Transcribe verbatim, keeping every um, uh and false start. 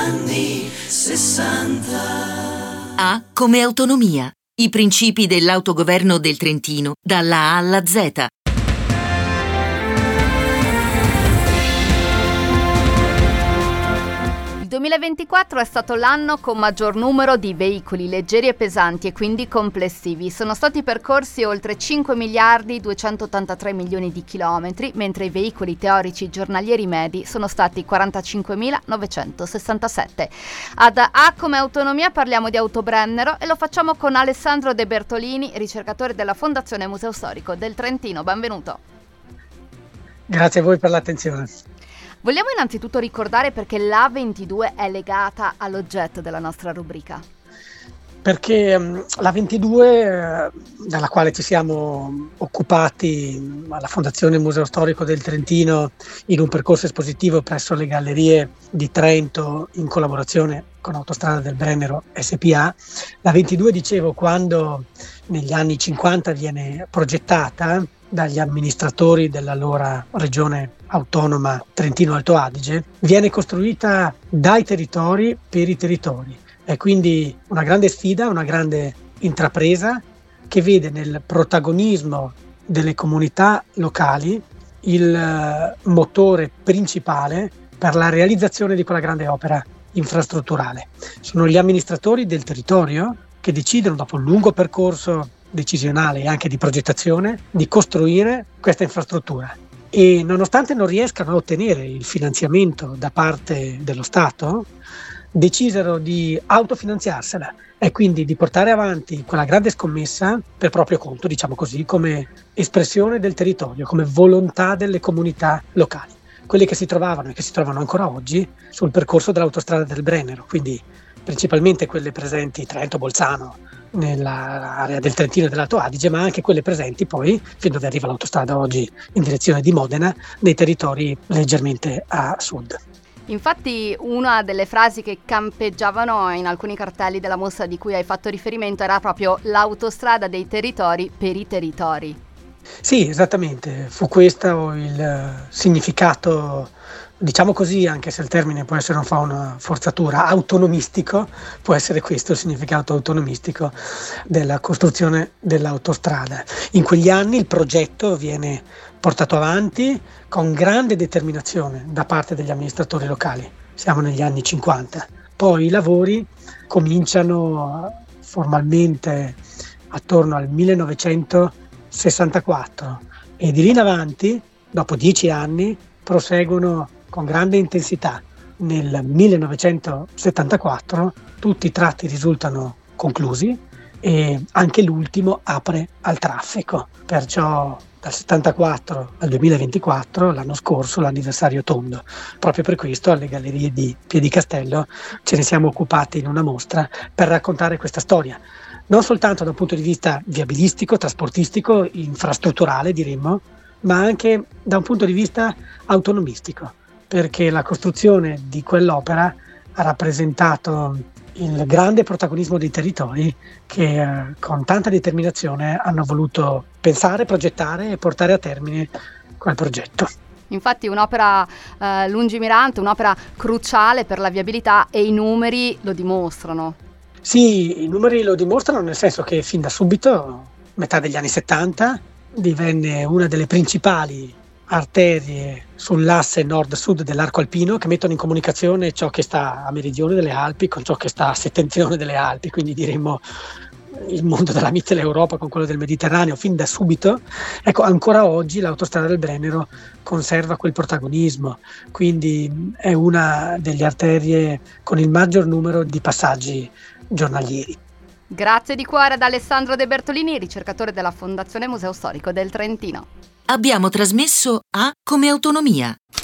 anni sessanta. A come autonomia. I principi dell'autogoverno del Trentino, dalla A alla Z. Il duemilaventiquattro è stato l'anno con maggior numero di veicoli leggeri e pesanti e quindi complessivi. Sono stati percorsi oltre cinque miliardi duecentottantatré milioni di chilometri, mentre i veicoli teorici giornalieri medi sono stati quarantacinquemilanovecentosessantasette. Ad A come autonomia parliamo di Autobrennero e lo facciamo con Alessandro De Bertolini, ricercatore della Fondazione Museo Storico del Trentino. Benvenuto. Grazie a voi per l'attenzione. Vogliamo innanzitutto ricordare perché l'A ventidue è legata all'oggetto della nostra rubrica. Perché um, l'A ventidue, eh, dalla quale ci siamo occupati um, alla Fondazione Museo Storico del Trentino in un percorso espositivo presso le gallerie di Trento in collaborazione con Autostrada del Brennero S P A, l'A ventidue, dicevo, quando negli anni cinquanta viene progettata dagli amministratori dell'allora regione autonoma Trentino Alto Adige, viene costruita dai territori per i territori. È quindi una grande sfida, una grande intrapresa che vede nel protagonismo delle comunità locali il motore principale per la realizzazione di quella grande opera infrastrutturale. Sono gli amministratori del territorio che decidono, dopo un lungo percorso decisionale e anche di progettazione, di costruire questa infrastruttura. E nonostante non riescano a ottenere il finanziamento da parte dello Stato, decisero di autofinanziarsela e quindi di portare avanti quella grande scommessa per proprio conto, diciamo così, come espressione del territorio, come volontà delle comunità locali, quelle che si trovavano e che si trovano ancora oggi sul percorso dell'autostrada del Brennero, quindi principalmente quelle presenti Trento, Bolzano, nell'area del Trentino e dell'Alto Adige, ma anche quelle presenti poi, fin dove arriva l'autostrada oggi in direzione di Modena, nei territori leggermente a sud. Infatti una delle frasi che campeggiavano in alcuni cartelli della mostra di cui hai fatto riferimento era proprio l'autostrada dei territori per i territori. Sì, esattamente, fu questo il significato, diciamo così, anche se il termine può essere, non fa una forzatura, autonomistico, può essere questo il significato autonomistico della costruzione dell'autostrada. In quegli anni il progetto viene portato avanti con grande determinazione da parte degli amministratori locali, siamo negli anni cinquanta. Poi i lavori cominciano formalmente attorno al millenovecentosessantaquattro e di lì in avanti, dopo dieci anni, proseguono con grande intensità. Nel millenovecentosettantaquattro tutti i tratti risultano conclusi e anche l'ultimo apre al traffico. Perciò dal settantaquattro al duemilaventiquattro, l'anno scorso, l'anniversario tondo. Proprio per questo alle Gallerie di Piedicastello ce ne siamo occupati in una mostra per raccontare questa storia. Non soltanto da un punto di vista viabilistico, trasportistico, infrastrutturale diremmo, ma anche da un punto di vista autonomistico, perché la costruzione di quell'opera ha rappresentato il grande protagonismo dei territori che eh, con tanta determinazione hanno voluto pensare, progettare e portare a termine quel progetto. Infatti un'opera eh, lungimirante, un'opera cruciale per la viabilità e i numeri lo dimostrano. Sì, i numeri lo dimostrano, nel senso che fin da subito, metà degli anni settanta, divenne una delle principali arterie sull'asse nord-sud dell'arco alpino che mettono in comunicazione ciò che sta a meridione delle Alpi con ciò che sta a settentrione delle Alpi, quindi diremmo il mondo della Mitteleuropa con quello del Mediterraneo fin da subito. Ecco, ancora oggi l'autostrada del Brennero conserva quel protagonismo, quindi è una delle arterie con il maggior numero di passaggi giornalieri. Grazie di cuore ad Alessandro De Bertolini, ricercatore della Fondazione Museo Storico del Trentino. Abbiamo trasmesso A come autonomia.